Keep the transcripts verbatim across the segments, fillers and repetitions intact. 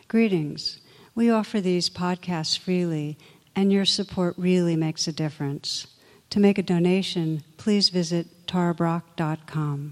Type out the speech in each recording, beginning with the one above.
Greetings. We offer these podcasts freely, and your support really makes a difference. To make a donation, please visit tara brach dot com.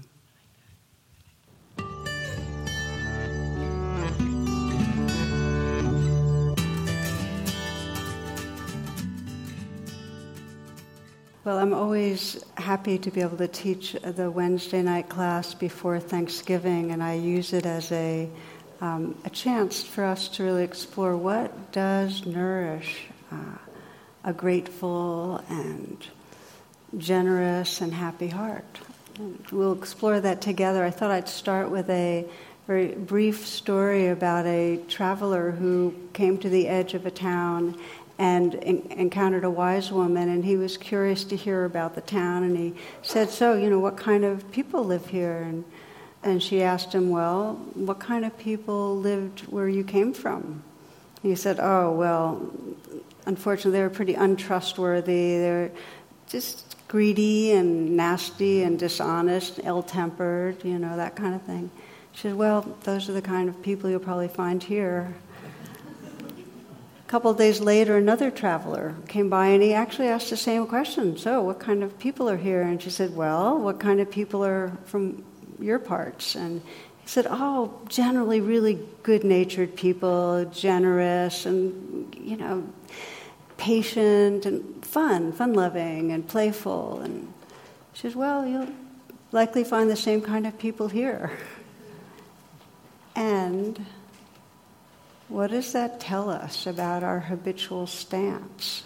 Well, I'm always happy to be able to teach the Wednesday night class before Thanksgiving, and I use it as a um, a chance for us to really explore what does nourish uh, a grateful and generous and happy heart. And we'll explore that together. I thought I'd start with a very brief story about a traveler who came to the edge of a town and en- encountered a wise woman, and he was curious to hear about the town, and he said, so, you know, what kind of people live here? And and she asked him, well, what kind of people lived where you came from? He said, oh, well, unfortunately, they were pretty untrustworthy. They're just greedy and nasty and dishonest, ill-tempered, you know, that kind of thing. She said, well, those are the kind of people you'll probably find here. A couple of days later, another traveler came by, and he actually asked the same question. So, what kind of people are here? And she said, well, what kind of people are from your parts? And he said, oh, generally really good-natured people, generous and, you know, patient and fun, fun-loving and playful. And she said, well, you'll likely find the same kind of people here. And what does that tell us about our habitual stance?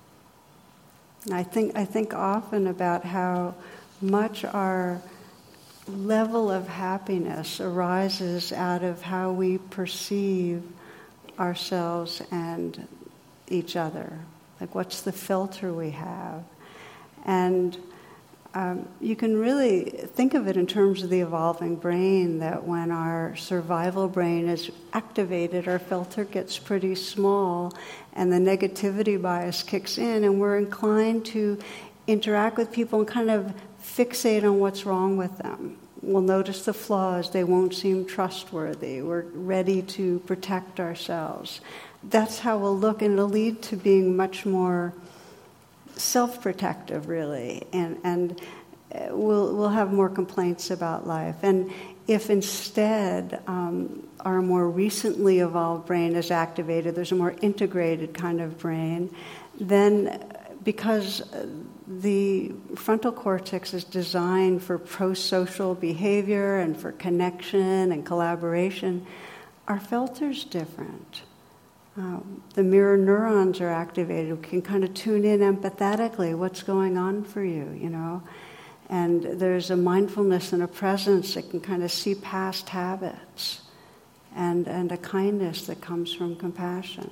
And I think I think often about how much our level of happiness arises out of how we perceive ourselves and each other. Like, what's the filter we have? And Um, you can really think of it in terms of the evolving brain, that when our survival brain is activated, our filter gets pretty small and the negativity bias kicks in, and we're inclined to interact with people and kind of fixate on what's wrong with them. We'll notice the flaws. They won't seem trustworthy. We're ready to protect ourselves. That's how we'll look, and it'll lead to being much more self-protective, really, and and we'll we'll have more complaints about life. And if instead um, our more recently evolved brain is activated, there's a more integrated kind of brain, then because the frontal cortex is designed for pro-social behavior and for connection and collaboration, our filter's different. Um, the mirror neurons are activated. We can kind of tune in empathetically what's going on for you, you know. And there's a mindfulness and a presence that can kind of see past habits, and, and a kindness that comes from compassion.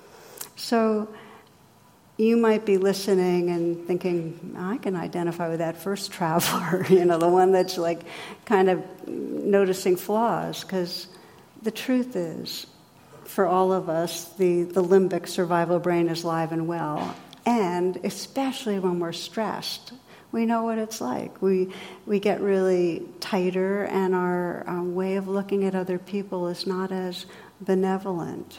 So you might be listening and thinking, I can identify with that first traveler, you know, the one that's like kind of noticing flaws, because the truth is, for all of us, the, the limbic survival brain is live and well. And especially when we're stressed, we know what it's like. We we get really tighter, and our um, way of looking at other people is not as benevolent.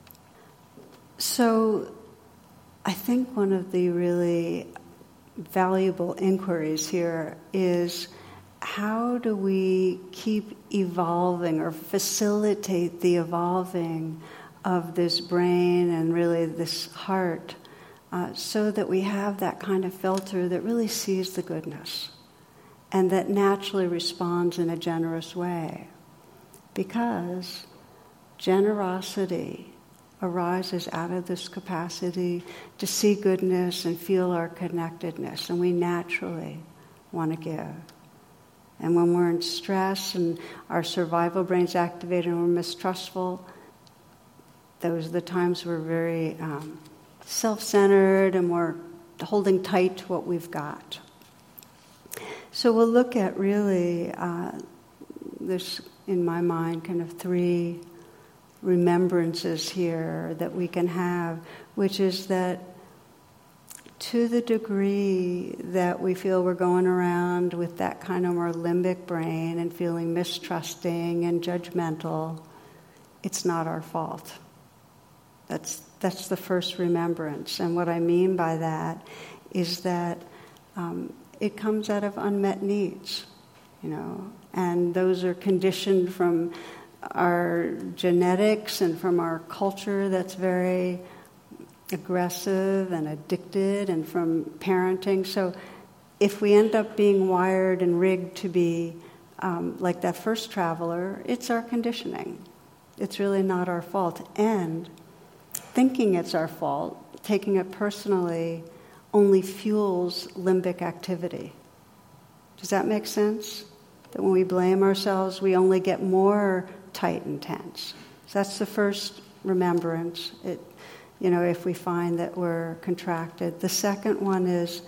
So I think one of the really valuable inquiries here is, how do we keep evolving or facilitate the evolving of this brain and really this heart uh, so that we have that kind of filter that really sees the goodness and that naturally responds in a generous way? Because generosity arises out of this capacity to see goodness and feel our connectedness, and we naturally want to give. And when we're in stress and our survival brain's activated and we're mistrustful, those are the times we're very um, self-centered and we're holding tight to what we've got. So we'll look at really, uh, there's, in my mind, kind of three remembrances here that we can have, which is that to the degree that we feel we're going around with that kind of more limbic brain and feeling mistrusting and judgmental, it's not our fault. That's that's the first remembrance. And what I mean by that is that um, it comes out of unmet needs, you know, and those are conditioned from our genetics and from our culture that's very aggressive and addicted, and from parenting. So if we end up being wired and rigged to be um, like that first traveler, it's our conditioning. It's really not our fault. And thinking it's our fault, taking it personally, only fuels limbic activity. Does that make sense? That when we blame ourselves, we only get more tight and tense. So that's the first remembrance. It, you know, if we find that we're contracted. The second one is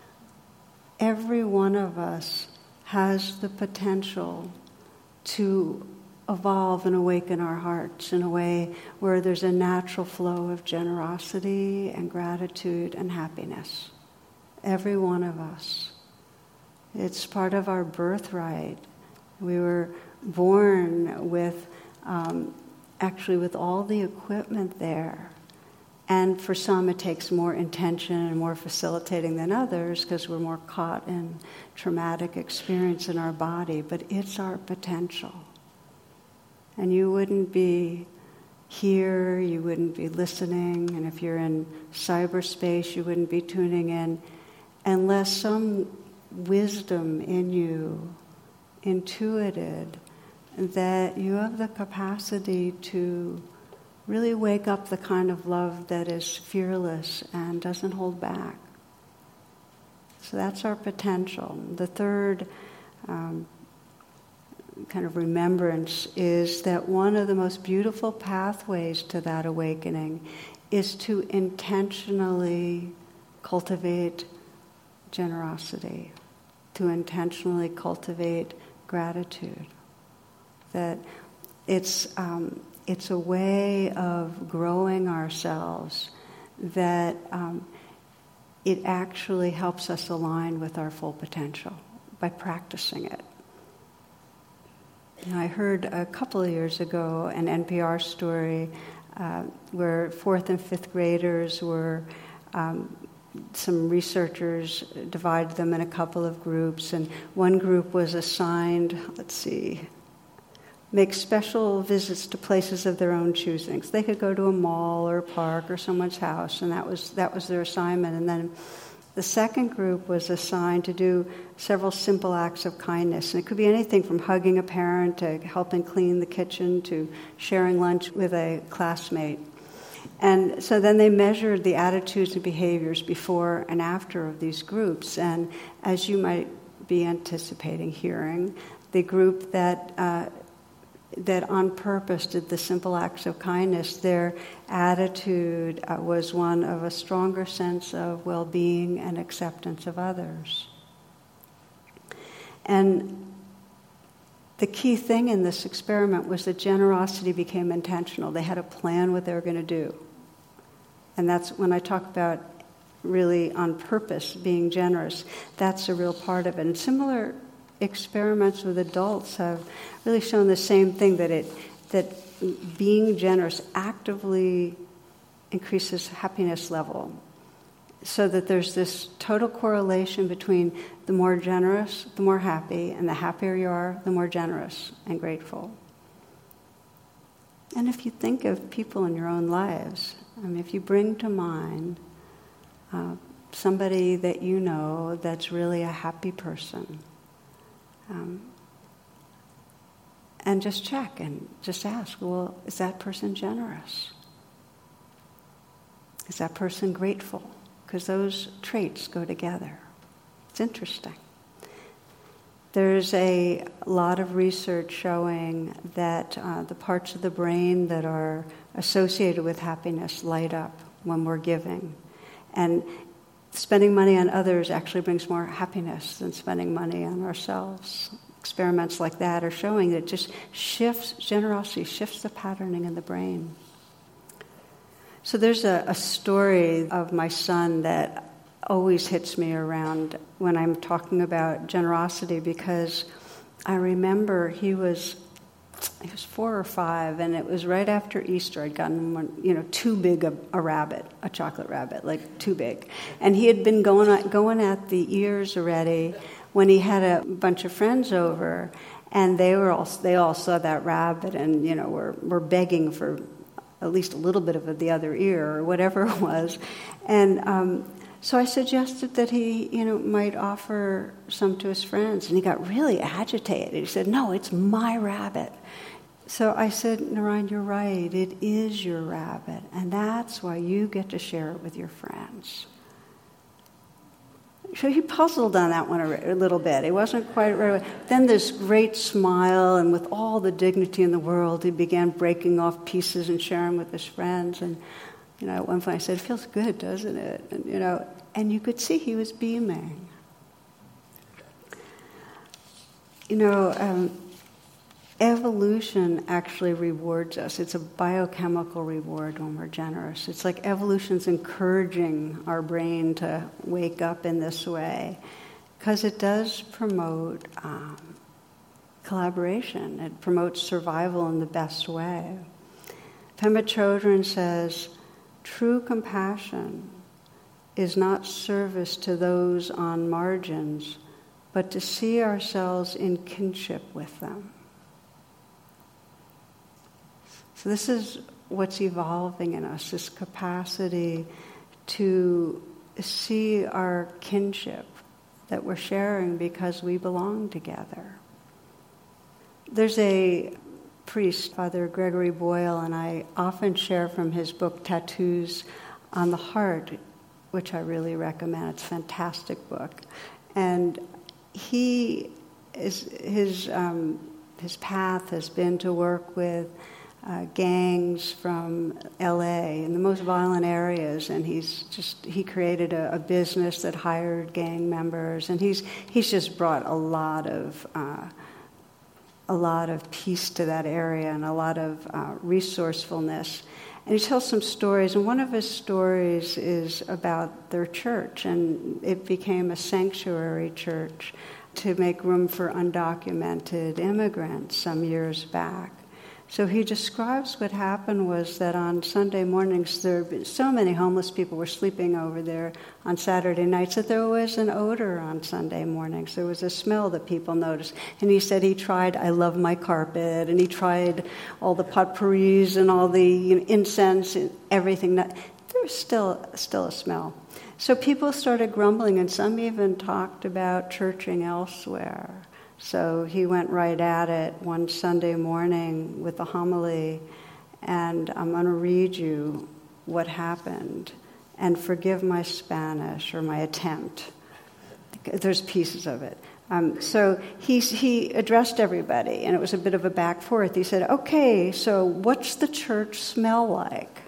every one of us has the potential to evolve and awaken our hearts in a way where there's a natural flow of generosity and gratitude and happiness. Every one of us. It's part of our birthright. We were born with, um, actually with all the equipment there. And for some it takes more intention and more facilitating than others because we're more caught in traumatic experience in our body. But it's our potential. And you wouldn't be here, you wouldn't be listening, and if you're in cyberspace, you wouldn't be tuning in unless some wisdom in you intuited that you have the capacity to really wake up the kind of love that is fearless and doesn't hold back. So that's our potential. The third um, kind of remembrance is that one of the most beautiful pathways to that awakening is to intentionally cultivate generosity, to intentionally cultivate gratitude. That it's um, it's a way of growing ourselves that um, it actually helps us align with our full potential by practicing it. You know, I heard a couple of years ago an N P R story uh, where fourth and fifth graders were, um, some researchers divided them in a couple of groups, and one group was assigned, let's see, make special visits to places of their own choosing. So they could go to a mall or a park or someone's house, and that was that was their assignment. And then the second group was assigned to do several simple acts of kindness. And it could be anything from hugging a parent to helping clean the kitchen to sharing lunch with a classmate. And so then they measured the attitudes and behaviors before and after of these groups. And as you might be anticipating hearing, the group that uh, that on purpose did the simple acts of kindness, their attitude uh, was one of a stronger sense of well-being and acceptance of others. And the key thing in this experiment was that generosity became intentional. They had a plan what they were going to do. And that's when I talk about really on purpose being generous, that's a real part of it. And similar experiments with adults have really shown the same thing, that it that being generous actively increases happiness level, so that there's this total correlation between the more generous, the more happy, and the happier you are, the more generous and grateful. And if you think of people in your own lives, I mean, if you bring to mind uh, somebody that you know that's really a happy person, Um, and just check and just ask, well, is that person generous? Is that person grateful? Because those traits go together. It's interesting. There's a lot of research showing that uh, the parts of the brain that are associated with happiness light up when we're giving. And spending money on others actually brings more happiness than spending money on ourselves. Experiments like that are showing that it just shifts, generosity shifts the patterning in the brain. So there's a, a story of my son that always hits me around when I'm talking about generosity, because I remember he was he was four or five, and it was right after Easter. I'd gotten one, you know, too big a, a rabbit, a chocolate rabbit, like too big. And he had been going on, going at the ears already when he had a bunch of friends over, and they were all they all saw that rabbit, and you know, were were begging for at least a little bit of the other ear or whatever it was, and. Um, So I suggested that he, you know, might offer some to his friends, and he got really agitated. He said, "No, it's my rabbit." So I said, "Narayan, you're right. It is your rabbit, and that's why you get to share it with your friends." So he puzzled on that one a little bit. He wasn't quite right. Then this great smile, and with all the dignity in the world, he began breaking off pieces and sharing with his friends. And you know, at one point I said, "It feels good, doesn't it?" And, you know, and you could see he was beaming. You know, um, evolution actually rewards us. It's a biochemical reward when we're generous. It's like evolution's encouraging our brain to wake up in this way, because it does promote um, collaboration. It promotes survival in the best way. Pema Chodron says, true compassion is not service to those on margins, but to see ourselves in kinship with them. So this is what's evolving in us, this capacity to see our kinship that we're sharing because we belong together. There's a priest, Father Gregory Boyle, and I often share from his book, Tattoos on the Heart, which I really recommend. It's a fantastic book. And he is, his, um, his path has been to work with uh, gangs from L A in the most violent areas, and he's just, he created a, a business that hired gang members, and he's, he's just brought a lot of uh, a lot of peace to that area and a lot of uh, resourcefulness. And he tells some stories, and one of his stories is about their church, and it became a sanctuary church to make room for undocumented immigrants some years back. So he describes what happened was that on Sunday mornings, there so many homeless people were sleeping over there on Saturday nights that there was an odor on Sunday mornings. There was a smell that people noticed. And he said he tried I Love My Carpet, and he tried all the potpourris and all the you know, incense and everything. That, there was still, still a smell. So people started grumbling, and some even talked about churching elsewhere. So he went right at it one Sunday morning with a homily, and I'm going to read you what happened, and forgive my Spanish or my attempt. There's pieces of it. Um, so he, he addressed everybody, and it was a bit of a back forth. He said, "Okay, so what's the church smell like?"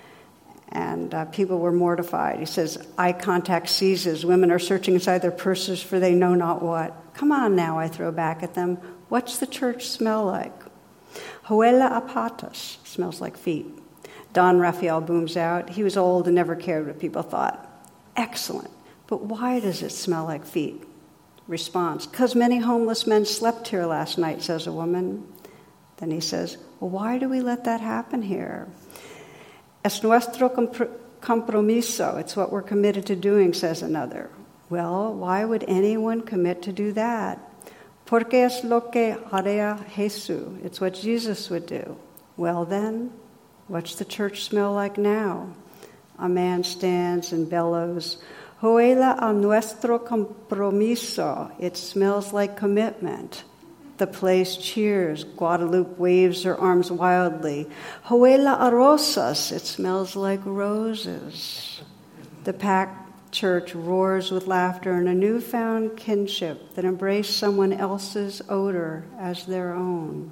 And uh, people were mortified. He says, "Eye contact seizes. Women are searching inside their purses for they know not what." "Come on now," I throw back at them. "What's the church smell like?" "Huela a patas," smells like feet. Don Raphael booms out. He was old and never cared what people thought. "Excellent. But why does it smell like feet?" Response, "Because many homeless men slept here last night," says a woman. Then he says, "Well, why do we let that happen here?" "Es nuestro compromiso," it's what we're committed to doing, says another. "Well, why would anyone commit to do that?" "Porque es lo que haría Jesús," it's what Jesus would do. "Well then, what's the church smell like now?" A man stands and bellows, "Huela a nuestro compromiso," it smells like commitment. The place cheers. Guadalupe waves her arms wildly. "Huela a rosas," it smells like roses. The packed church roars with laughter and a newfound kinship that embraced someone else's odor as their own.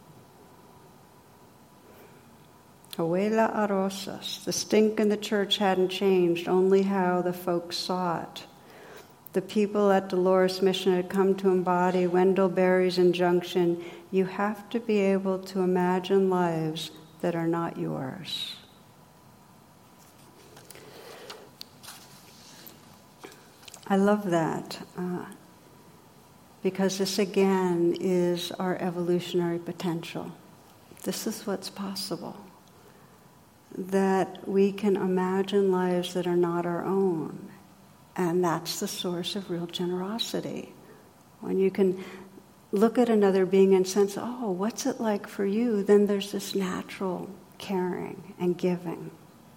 Huela a rosas. The stink in the church hadn't changed, only how the folks saw it. The people at Dolores Mission had come to embody Wendell Berry's injunction, you have to be able to imagine lives that are not yours. I love that. Uh, because this again is our evolutionary potential. This is what's possible. That we can imagine lives that are not our own. And that's the source of real generosity. When you can look at another being and sense, oh, what's it like for you? Then there's this natural caring and giving.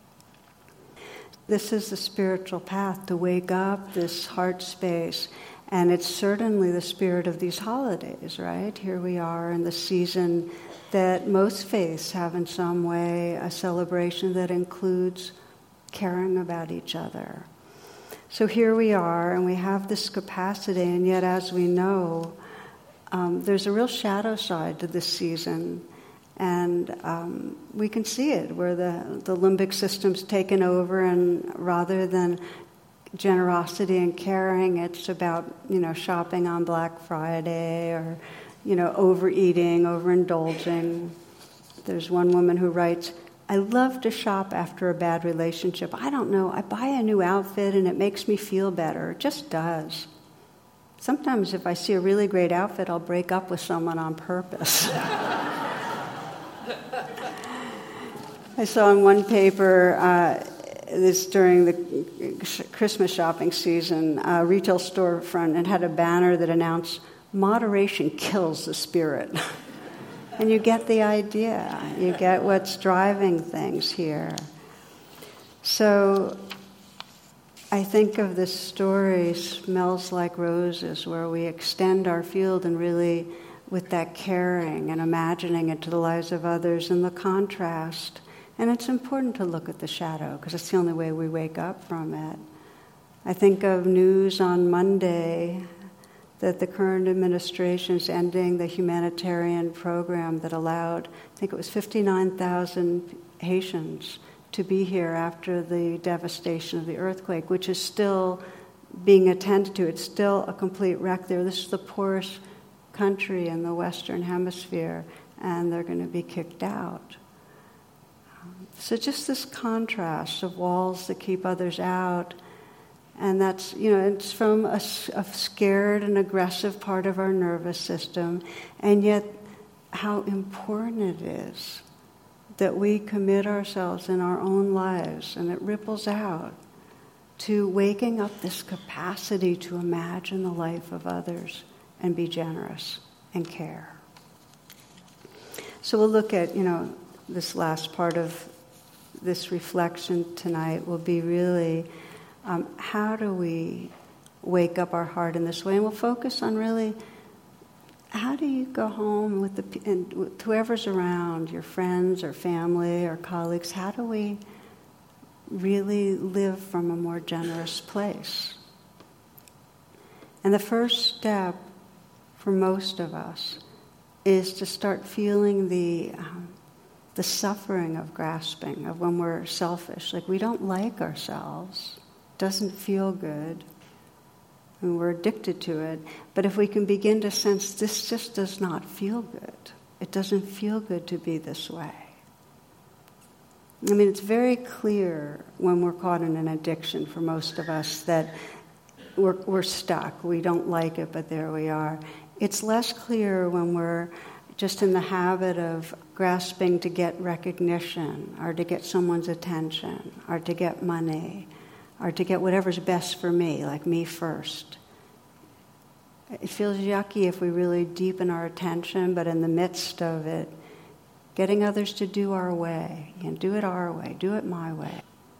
This is the spiritual path, to wake up this heart space. And it's certainly the spirit of these holidays, right? Here we are in the season that most faiths have in some way a celebration that includes caring about each other. So here we are, and we have this capacity, and yet as we know, um, there's a real shadow side to this season. And um, we can see it, where the, the limbic system's taken over, and rather than generosity and caring, it's about, you know, shopping on Black Friday, or, you know, overeating, overindulging. There's one woman who writes, I love to shop after a bad relationship. I don't know, I buy a new outfit and it makes me feel better. It just does. Sometimes if I see a really great outfit, I'll break up with someone on purpose. I saw in one paper, uh, this during the Christmas shopping season, a retail storefront, and had a banner that announced, moderation kills the spirit. And you get the idea. You get what's driving things here. So I think of this story, Smells Like Roses, where we extend our field and really, with that caring and imagining it to the lives of others, and the contrast. And it's important to look at the shadow, because it's the only way we wake up from it. I think of news on Monday that the current administration is ending the humanitarian program that allowed, I think it was fifty-nine thousand Haitians to be here after the devastation of the earthquake, which is still being attended to. It's still a complete wreck there. This is the poorest country in the Western Hemisphere, and they're going to be kicked out. So just this contrast of walls that keep others out. And that's, you know, it's from a, a scared and aggressive part of our nervous system, and yet how important it is that we commit ourselves in our own lives, and it ripples out, to waking up this capacity to imagine the life of others and be generous and care. So we'll look at, you know, this last part of this reflection tonight will be really Um, how do we wake up our heart in this way? And we'll focus on really, how do you go home with the and with whoever's around, your friends or family or colleagues, how do we really live from a more generous place? And the first step for most of us is to start feeling the um, the suffering of grasping, of when we're selfish. Like, we don't like ourselves. Doesn't feel good, and we're addicted to it. But if we can begin to sense this just does not feel good, it doesn't feel good to be this way. I mean, it's very clear when we're caught in an addiction for most of us that we're, we're stuck. We don't like it, but there we are. It's less clear when we're just in the habit of grasping to get recognition, or to get someone's attention, or to get money, or to get whatever's best for me, like me first. It feels yucky if we really deepen our attention, but in the midst of it, getting others to do our way, and do it our way, do it my way.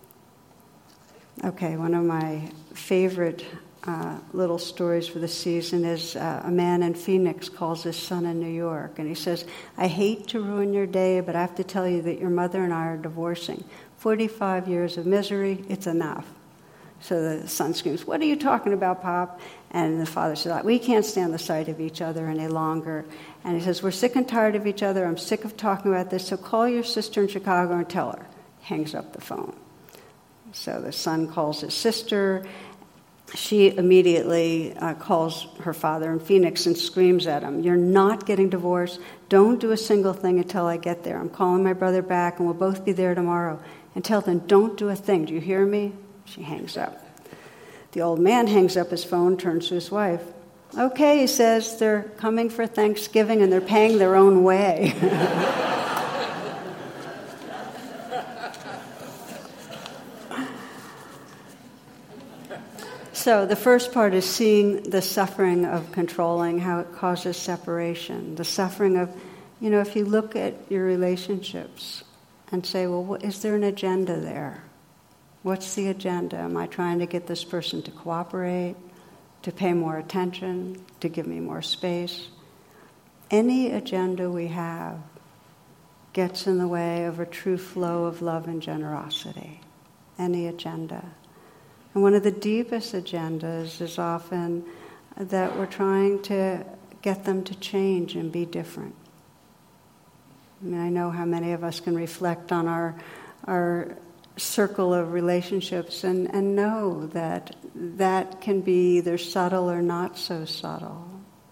Okay, one of my favorite uh, little stories for the season is uh, a man in Phoenix calls his son in New York, and he says, I hate to ruin your day, but I have to tell you that your mother and I are divorcing. forty-five years of misery, it's enough. So the son screams, what are you talking about, Pop? And the father says, we can't stand the sight of each other any longer. And he says, we're sick and tired of each other. I'm sick of talking about this, so call your sister in Chicago and tell her. Hangs up the phone. So the son calls his sister. She immediately uh, calls her father in Phoenix and screams at him, you're not getting divorced. Don't do a single thing until I get there. I'm calling my brother back, and we'll both be there tomorrow. And tell them, don't do a thing. Do you hear me? She hangs up. The old man hangs up his phone, turns to his wife. Okay, he says, they're coming for Thanksgiving and they're paying their own way. So the first part is seeing the suffering of controlling, how it causes separation. The suffering of, you know, if you look at your relationships and say, well, what, is there an agenda there? What's the agenda? Am I trying to get this person to cooperate, to pay more attention, to give me more space? Any agenda we have gets in the way of a true flow of love and generosity. Any agenda. And one of the deepest agendas is often that we're trying to get them to change and be different. I mean, I know how many of us can reflect on our our circle of relationships and, and know that that can be either subtle or not so subtle.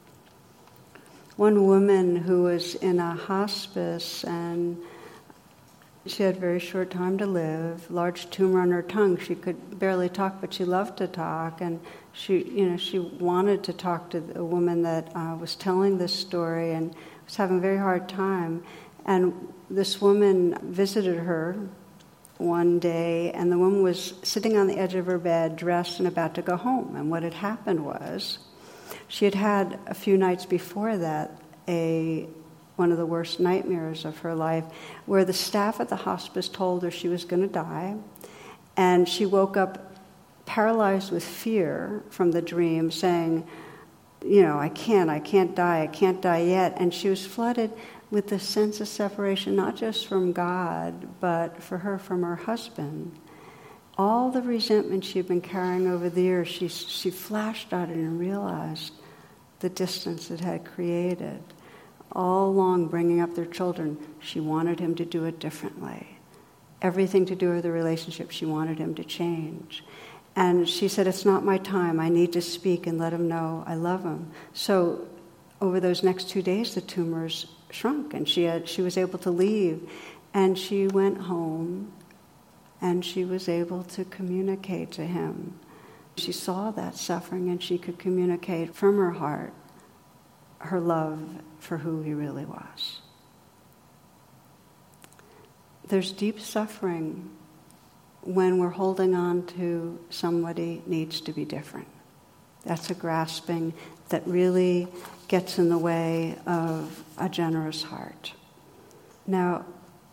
One woman who was in a hospice and she had very short time to live, large tumor on her tongue. She could barely talk, but she loved to talk. And she, you know, she wanted to talk to a woman that uh, was telling this story and was having a very hard time. And this woman visited her one day, and the woman was sitting on the edge of her bed, dressed and about to go home. And what had happened was, she had had a few nights before that a one of the worst nightmares of her life, where the staff at the hospice told her she was going to die, and she woke up paralyzed with fear from the dream, saying, you know, I can't, I can't die, I can't die yet. And she was flooded with this sense of separation, not just from God, but for her from her husband. All the resentment she'd been carrying over the years, she, she flashed at it and realized the distance it had created. All along bringing up their children, she wanted him to do it differently. Everything to do with the relationship, she wanted him to change. And she said, it's not my time. I need to speak and let him know I love him. So over those next two days, the tumors shrunk, and she had, she was able to leave. And she went home, and she was able to communicate to him. She saw that suffering, and she could communicate from her heart her love for who he really was. There's deep suffering when we're holding on to somebody needs to be different. That's a grasping that really gets in the way of a generous heart. Now,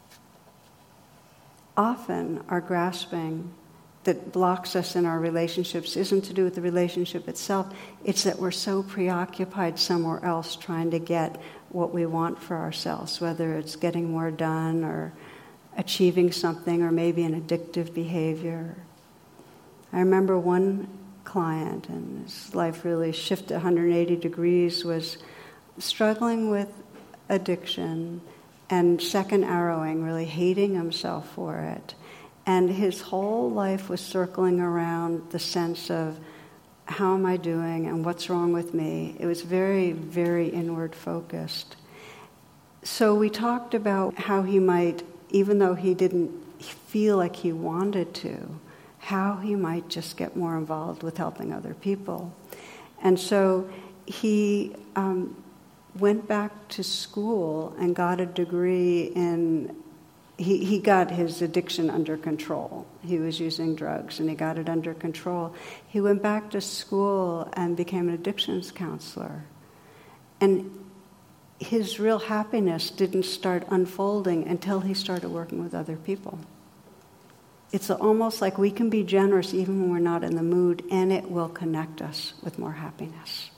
often our grasping that blocks us in our relationships isn't to do with the relationship itself. It's that we're so preoccupied somewhere else trying to get what we want for ourselves, whether it's getting more done or achieving something or maybe an addictive behavior. I remember one client, and his life really shifted one hundred eighty degrees, was struggling with addiction and second arrowing, really hating himself for it. And his whole life was circling around the sense of, how am I doing and what's wrong with me? It was very, very inward focused. So we talked about how he might, even though he didn't feel like he wanted to, how he might just get more involved with helping other people. And so he um, went back to school and got a degree in He, he got his addiction under control. He was using drugs, and he got it under control. He went back to school and became an addictions counselor. And his real happiness didn't start unfolding until he started working with other people. It's almost like we can be generous even when we're not in the mood, and it will connect us with more happiness.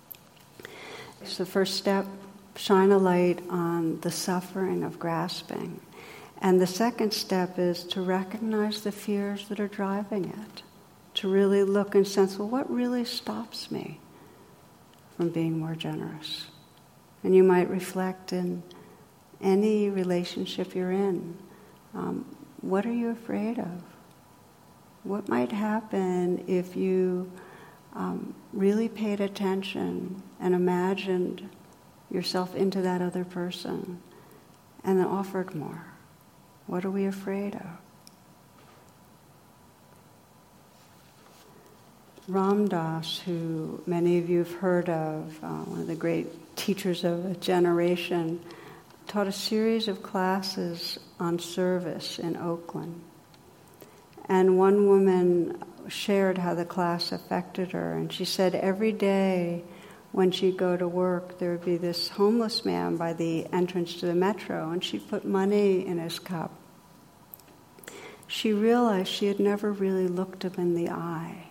So the first step, shine a light on the suffering of grasping. And the second step is to recognize the fears that are driving it, to really look and sense, well, what really stops me from being more generous? And you might reflect in any relationship you're in. Um, what are you afraid of? What might happen if you um, really paid attention and imagined yourself into that other person and then offered more? What are we afraid of? Ram Dass, who many of you have heard of, uh, one of the great teachers of a generation, taught a series of classes on service in Oakland. And one woman shared how the class affected her, and she said every day when she'd go to work, there would be this homeless man by the entrance to the metro, and she'd put money in his cup. She realized she had never really looked him in the eye.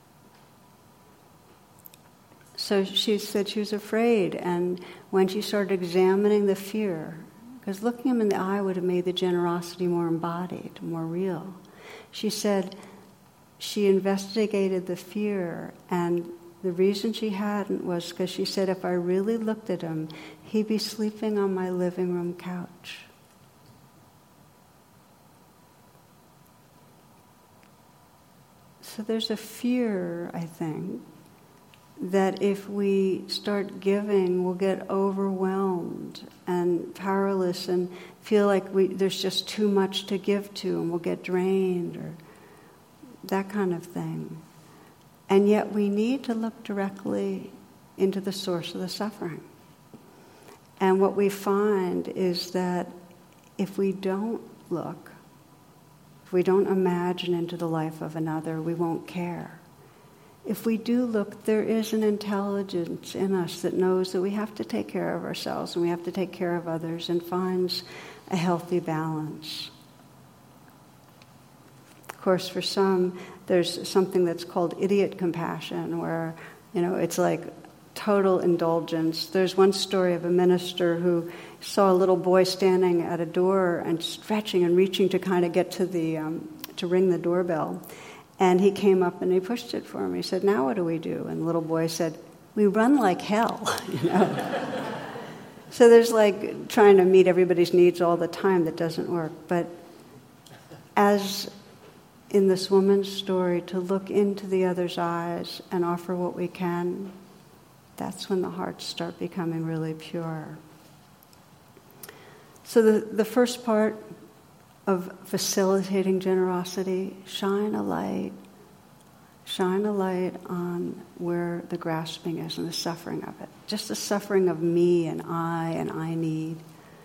So she said she was afraid, and when she started examining the fear, because looking him in the eye would have made the generosity more embodied, more real, she said she investigated the fear, and the reason she hadn't was because she said, if I really looked at him, he'd be sleeping on my living room couch. So there's a fear, I think, that if we start giving, we'll get overwhelmed and powerless and feel like we, there's just too much to give to, and we'll get drained, or that kind of thing. And yet we need to look directly into the source of the suffering. And what we find is that if we don't look, if we don't imagine into the life of another, we won't care. If we do look, there is an intelligence in us that knows that we have to take care of ourselves and we have to take care of others, and finds a healthy balance. Of course, for some, there's something that's called idiot compassion, where, you know, it's like total indulgence. There's one story of a minister who saw a little boy standing at a door and stretching and reaching to kind of get to the um, to ring the doorbell. And he came up and he pushed it for him. He said, now what do we do? And the little boy said, we run like hell, you know. So there's like trying to meet everybody's needs all the time that doesn't work. But as in this woman's story, to look into the other's eyes and offer what we can, that's when the hearts start becoming really pure. So the, the first part of facilitating generosity, shine a light, shine a light on where the grasping is and the suffering of it. Just the suffering of me and I and I need.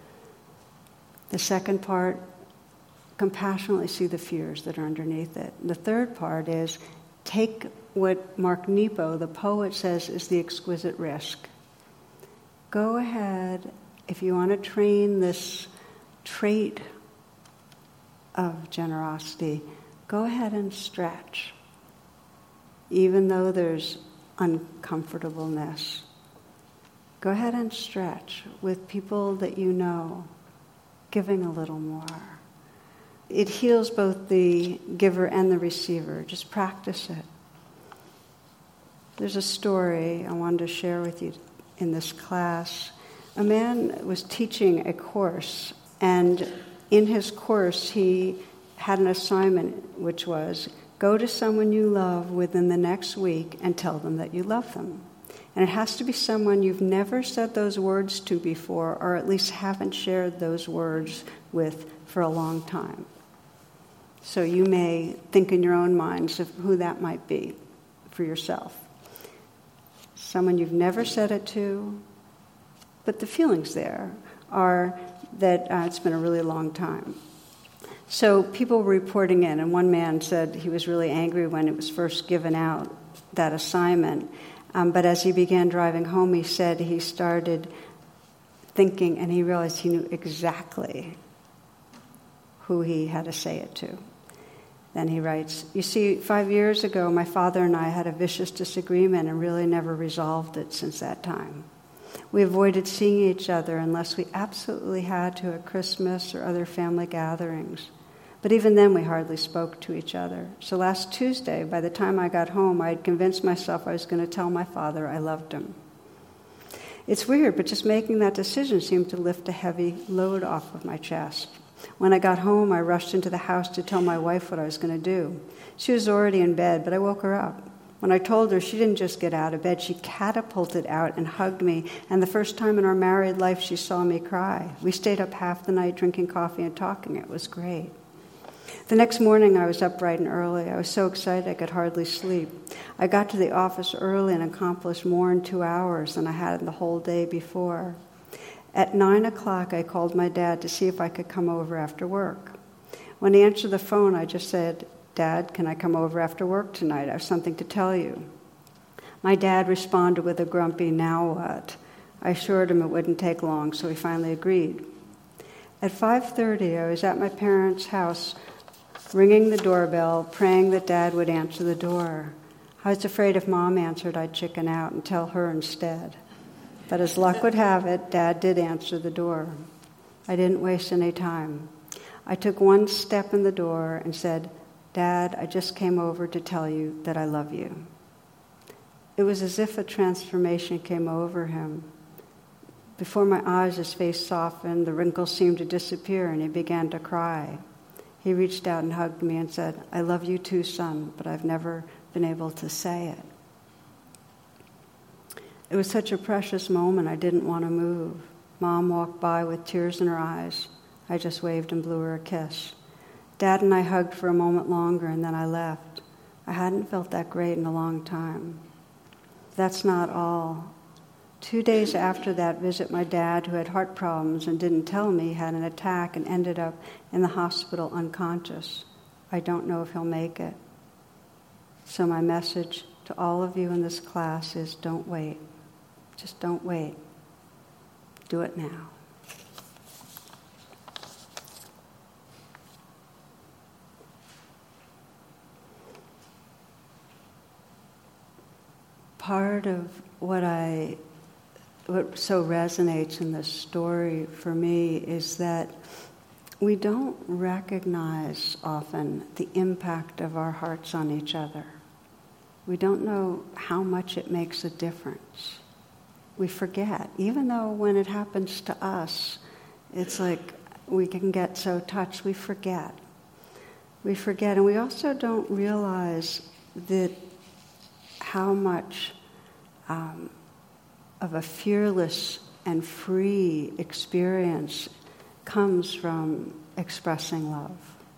The second part, compassionately see the fears that are underneath it. And the third part is take what Mark Nepo, the poet, says is the exquisite risk. Go ahead, if you want to train this trait of generosity, go ahead and stretch. Even though there's uncomfortableness, go ahead and stretch with people that you know, giving a little more. It heals both the giver and the receiver. Just practice it. There's a story I wanted to share with you in this class. A man was teaching a course, and in his course he had an assignment which was, go to someone you love within the next week and tell them that you love them. And it has to be someone you've never said those words to before, or at least haven't shared those words with for a long time. So you may think in your own minds of who that might be for yourself. Someone you've never said it to, but the feelings there are that uh, it's been a really long time. So people were reporting in, and one man said he was really angry when it was first given out, that assignment. Um, but as he began driving home, he said he started thinking, and he realized he knew exactly who he had to say it to. Then he writes, you see, five years ago, my father and I had a vicious disagreement and really never resolved it since that time. We avoided seeing each other unless we absolutely had to at Christmas or other family gatherings. But even then, we hardly spoke to each other. So last Tuesday, by the time I got home, I had convinced myself I was going to tell my father I loved him. It's weird, but just making that decision seemed to lift a heavy load off of my chest. When I got home, I rushed into the house to tell my wife what I was going to do. She was already in bed, but I woke her up. When I told her, she didn't just get out of bed, she catapulted out and hugged me, and the first time in our married life she saw me cry. We stayed up half the night drinking coffee and talking. It was great. The next morning, I was up bright and early. I was so excited I could hardly sleep. I got to the office early and accomplished more in two hours than I had in the whole day before. At nine o'clock, I called my dad to see if I could come over after work. When he answered the phone, I just said, "Dad, can I come over after work tonight? I have something to tell you." My dad responded with a grumpy, "Now what?" I assured him it wouldn't take long, so he finally agreed. At five thirty, I was at my parents' house, ringing the doorbell, praying that Dad would answer the door. I was afraid if Mom answered, I'd chicken out and tell her instead. But as luck would have it, Dad did answer the door. I didn't waste any time. I took one step in the door and said, "Dad, I just came over to tell you that I love you." It was as if a transformation came over him. Before my eyes, his face softened, the wrinkles seemed to disappear, and he began to cry. He reached out and hugged me and said, "I love you too, son, but I've never been able to say it." It was such a precious moment, I didn't want to move. Mom walked by with tears in her eyes. I just waved and blew her a kiss. Dad and I hugged for a moment longer, and then I left. I hadn't felt that great in a long time. That's not all. Two days after that visit, my dad, who had heart problems and didn't tell me, had an attack and ended up in the hospital unconscious. I don't know if he'll make it. So my message to all of you in this class is don't wait. Just don't wait. Do it now. Part of what I What so resonates in this story for me is that we don't recognize often the impact of our hearts on each other. We don't know how much it makes a difference. We forget, even though when it happens to us, it's like we can get so touched, we forget. We forget, and we also don't realize that how much um, of a fearless and free experience comes from expressing love.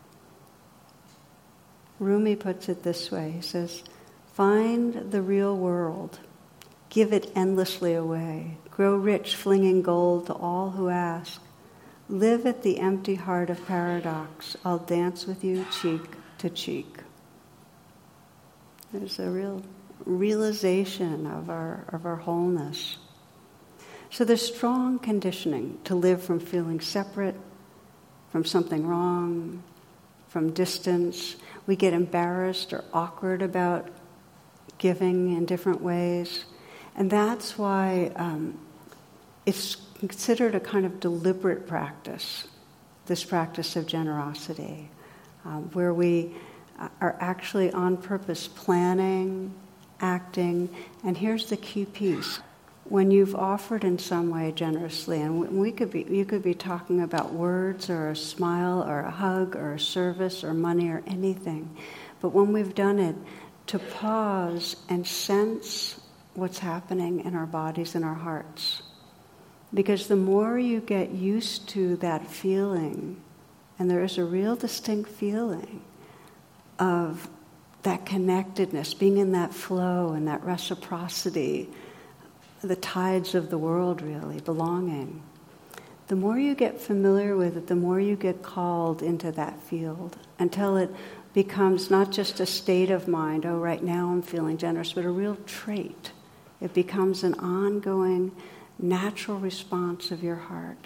Rumi puts it this way. He says, "Find the real world, give it endlessly away, grow rich, flinging gold to all who ask. Live at the empty heart of paradox, I'll dance with you cheek to cheek." There's a real realization of our of our wholeness. So there's strong conditioning to live from feeling separate, from something wrong, from distance. We get embarrassed or awkward about giving in different ways. And that's why um, it's considered a kind of deliberate practice, this practice of generosity, um, where we are actually on purpose planning, acting, and here's the key piece. When you've offered in some way generously, and we could be, you could be talking about words or a smile or a hug or a service or money or anything, but when we've done it, to pause and sense what's happening in our bodies and our hearts. Because the more you get used to that feeling, and there is a real distinct feeling of that connectedness, being in that flow and that reciprocity, the tides of the world really, belonging. The more you get familiar with it, the more you get called into that field until it becomes not just a state of mind, oh, right now I'm feeling generous, but a real trait. It becomes an ongoing, natural response of your heart.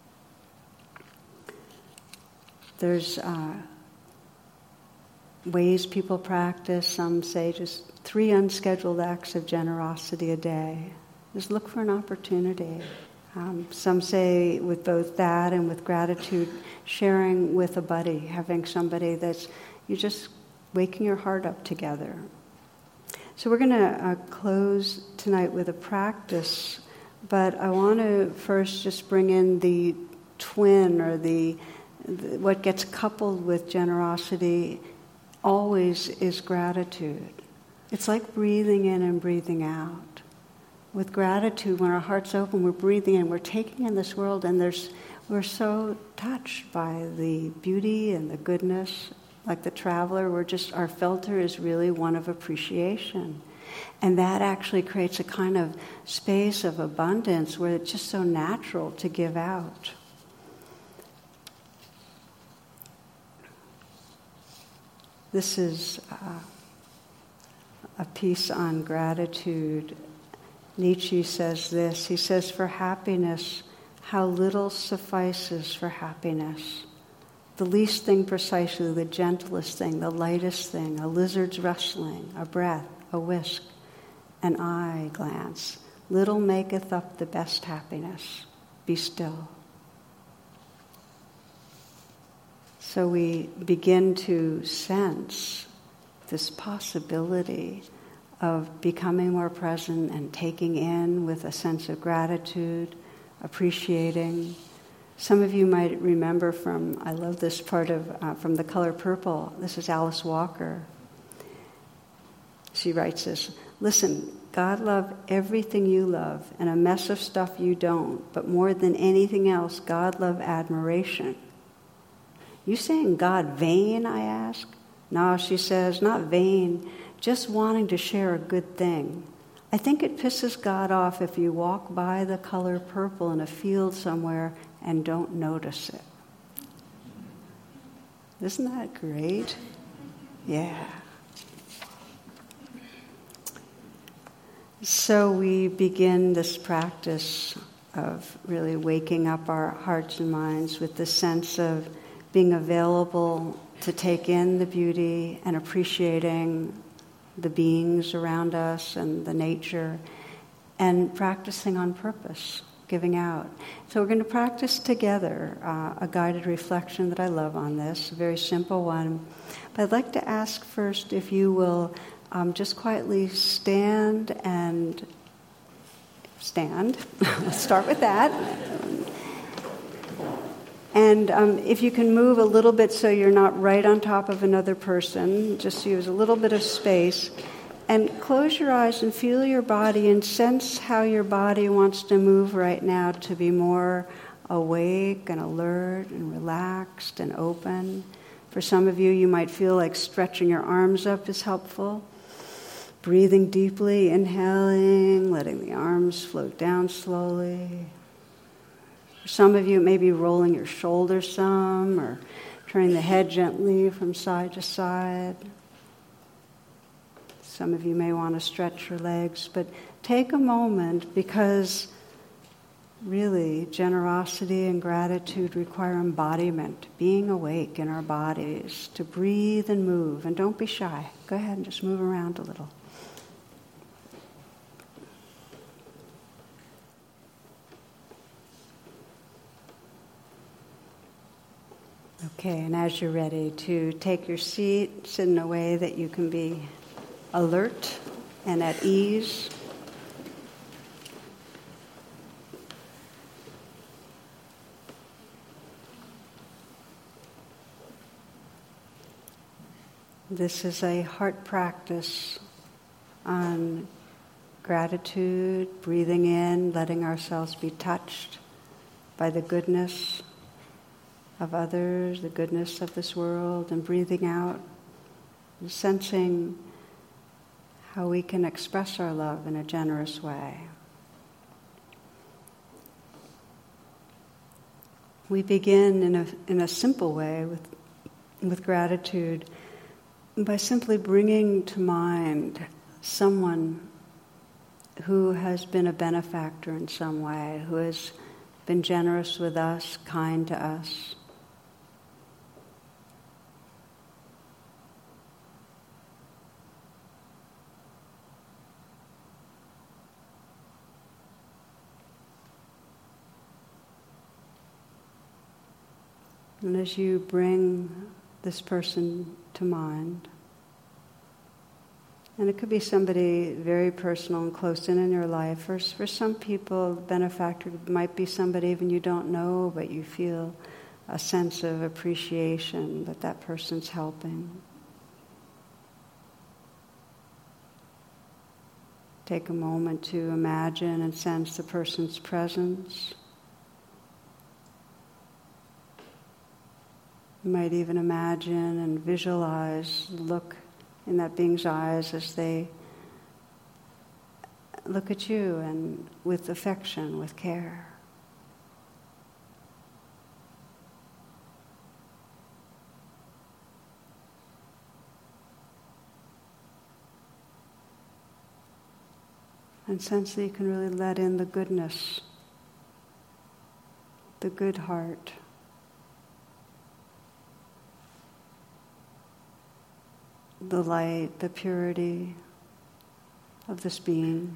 There's uh, ways people practice. Some say just three unscheduled acts of generosity a day. Just look for an opportunity. Um, some say with both that and with gratitude, sharing with a buddy, having somebody that's, you're just waking your heart up together. So we're going to uh, close tonight with a practice, but I want to first just bring in the twin or the, the what gets coupled with generosity always is gratitude. It's like breathing in and breathing out. With gratitude, when our heart's open, we're breathing in, we're taking in this world, and there's we're so touched by the beauty and the goodness like the traveler. We're just, our filter is really one of appreciation. And that actually creates a kind of space of abundance where it's just so natural to give out. This is uh, a piece on gratitude. Nietzsche says this. He says, for happiness, how little suffices for happiness. The least thing precisely, the gentlest thing, the lightest thing, a lizard's rustling, a breath, a whisk, an eye glance. Little maketh up the best happiness. Be still. So we begin to sense this possibility of becoming more present and taking in with a sense of gratitude, appreciating. Some of you might remember from, I love this part of, uh, from The Color Purple. This is Alice Walker. She writes this, listen, God loved everything you love and a mess of stuff you don't, but more than anything else, God loved admiration. You saying God vain, I ask? No, she says, not vain, just wanting to share a good thing. I think it pisses God off if you walk by the color purple in a field somewhere and don't notice it. Isn't that great? Yeah. So we begin this practice of really waking up our hearts and minds with the sense of being available to take in the beauty and appreciating the beings around us and the nature, and practicing on purpose, giving out. So we're going to practice together uh, a guided reflection that I love on this, a very simple one. But I'd like to ask first if you will um, just quietly stand and stand. Let's start with that. And um, if you can move a little bit so you're not right on top of another person, just use a little bit of space. And close your eyes and feel your body and sense how your body wants to move right now to be more awake and alert and relaxed and open. For some of you, you might feel like stretching your arms up is helpful. Breathing deeply, inhaling, letting the arms float down slowly. For some of you, it may be rolling your shoulders some or turning the head gently from side to side. Some of you may want to stretch your legs, but take a moment because really generosity and gratitude require embodiment, being awake in our bodies, to breathe and move. And don't be shy. Go ahead and just move around a little. Okay, and as you're ready to take your seat, sit in a way that you can be alert and at ease. This is a heart practice on gratitude, breathing in, letting ourselves be touched by the goodness of others, the goodness of this world, and breathing out, and sensing how we can express our love in a generous way. We begin in a in a simple way with with gratitude by simply bringing to mind someone who has been a benefactor in some way, who has been generous with us, kind to us. And as you bring this person to mind, and it could be somebody very personal and close in in your life. For, for some people, benefactor might be somebody even you don't know, but you feel a sense of appreciation that that person's helping. Take a moment to imagine and sense the person's presence. You might even imagine and visualize, look in that being's eyes as they look at you and with affection, with care. And sense that you can really let in the goodness, the good heart. The light, the purity of this being.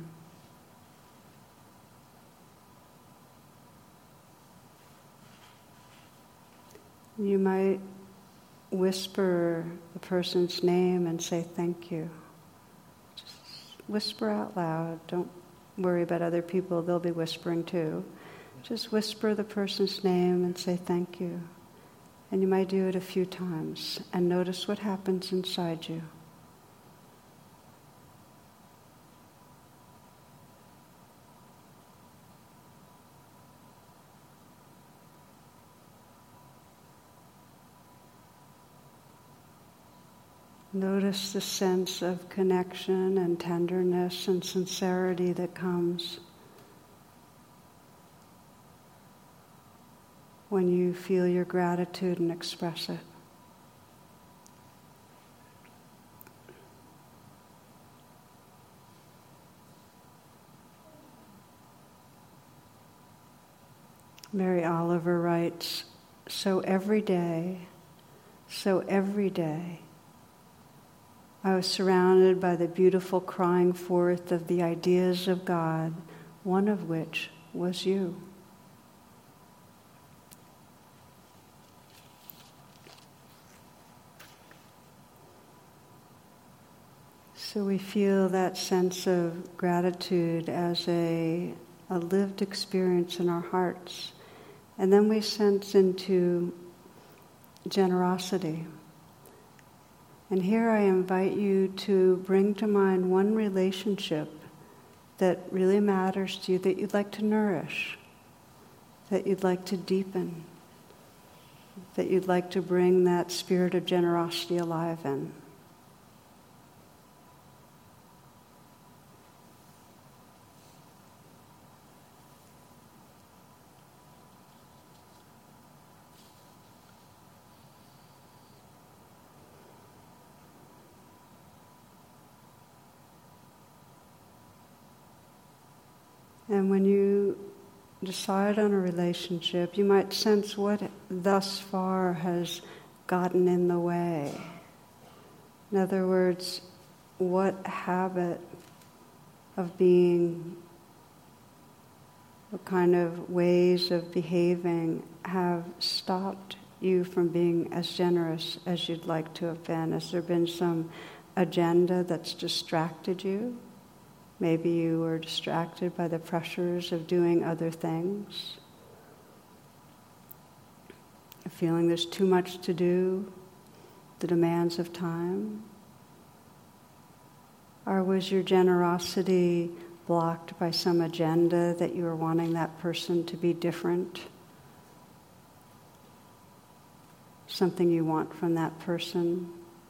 You might whisper the person's name and say thank you. Just whisper out loud. Don't worry about other people, they'll be whispering too. Just whisper the person's name and say thank you. And you might do it a few times and notice what happens inside you. Notice the sense of connection and tenderness and sincerity that comes when you feel your gratitude and express it. Mary Oliver writes, "So every day, so every day, I was surrounded by the beautiful crying forth of the ideas of God, one of which was you." So we feel that sense of gratitude as a, a lived experience in our hearts. And then we sense into generosity. And here I invite you to bring to mind one relationship that really matters to you, that you'd like to nourish, that you'd like to deepen, that you'd like to bring that spirit of generosity alive in. And when you decide on a relationship, you might sense what thus far has gotten in the way. In other words, what habit of being, what kind of ways of behaving have stopped you from being as generous as you'd like to have been? Has there been some agenda that's distracted you? Maybe you were distracted by the pressures of doing other things. Feeling there's too much to do, the demands of time. Or was your generosity blocked by some agenda that you were wanting that person to be different? Something you want from that person?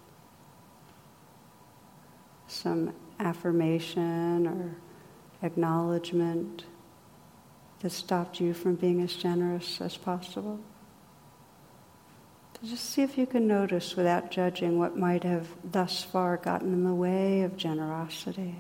Some affirmation or acknowledgement that stopped you from being as generous as possible? So just see if you can notice without judging what might have thus far gotten in the way of generosity.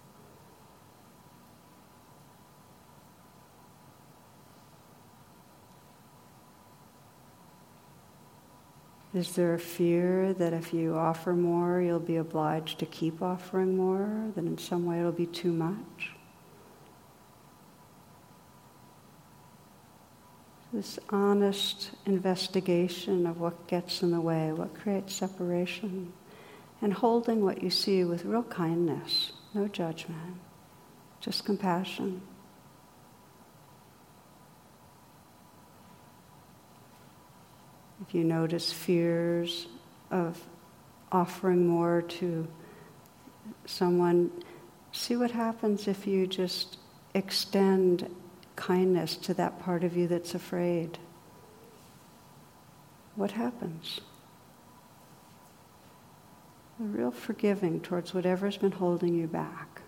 Is there a fear that if you offer more, you'll be obliged to keep offering more, that in some way it'll be too much? This honest investigation of what gets in the way, what creates separation, and holding what you see with real kindness, no judgment, just compassion. If you notice fears of offering more to someone, see what happens if you just extend kindness to that part of you that's afraid. what happens? A real forgiving towards whatever's been holding you back.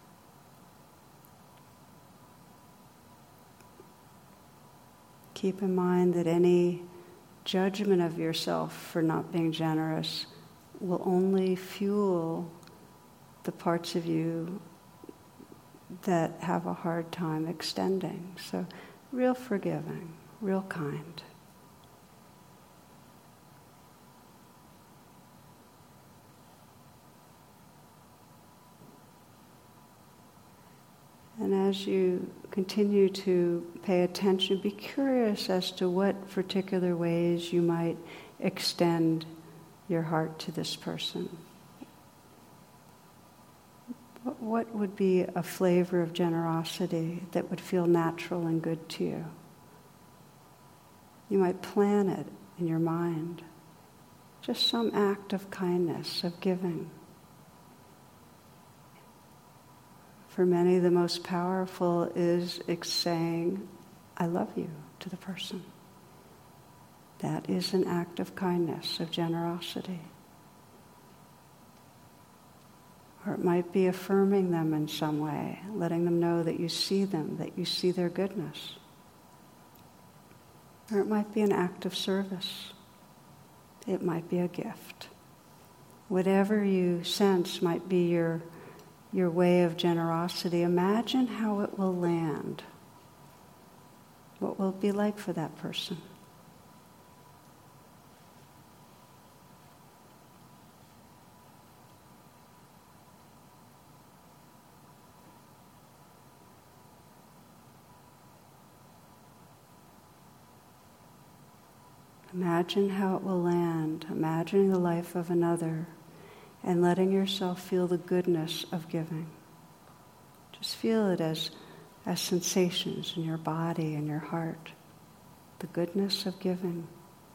Keep in mind that any judgment of yourself for not being generous will only fuel the parts of you that have a hard time extending. So real forgiving, real kind. And as you continue to pay attention, be curious as to what particular ways you might extend your heart to this person. What would be a flavor of generosity that would feel natural and good to you? You might plan it in your mind. Just some act of kindness, of giving. For many, the most powerful is saying, I love you, to the person. That is an act of kindness, of generosity. Or it might be affirming them in some way, letting them know that you see them, that you see their goodness. Or it might be an act of service. It might be a gift. Whatever you sense might be your your way of generosity, imagine how it will land. What will it be like for that person? Imagine how it will land, imagining the life of another, and letting yourself feel the goodness of giving. Just feel it as, as sensations in your body and your heart. The goodness of giving.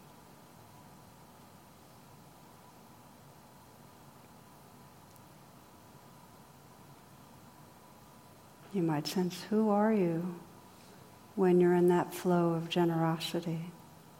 You might sense, who are you when you're in that flow of generosity?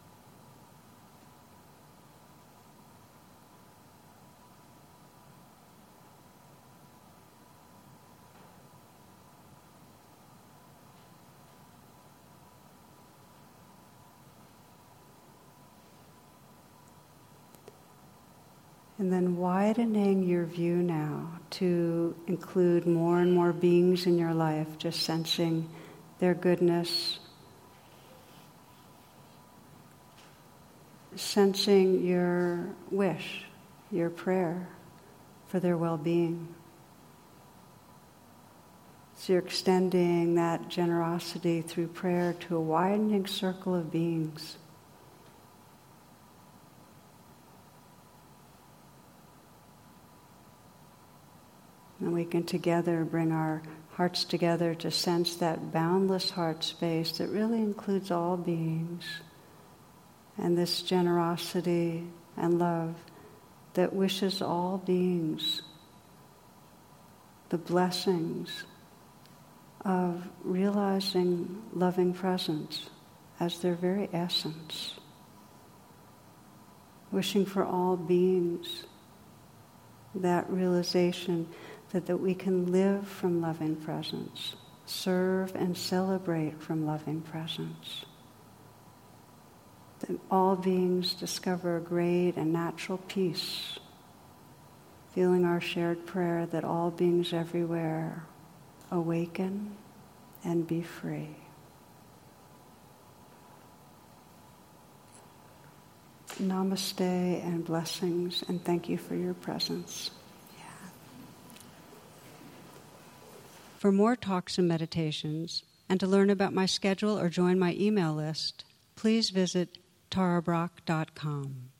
And then widening your view now to include more and more beings in your life, just sensing their goodness, sensing your wish, your prayer for their well-being. So you're extending that generosity through prayer to a widening circle of beings. And we can together bring our hearts together to sense that boundless heart space that really includes all beings. And this generosity and love that wishes all beings the blessings of realizing loving presence as their very essence. Wishing for all beings that realization that, that we can live from loving presence, serve and celebrate from loving presence. That all beings discover a great and natural peace, feeling our shared prayer that all beings everywhere awaken and be free. Namaste and blessings, and thank you for your presence. For more talks and meditations, and to learn about my schedule or join my email list, please visit tara brach dot com.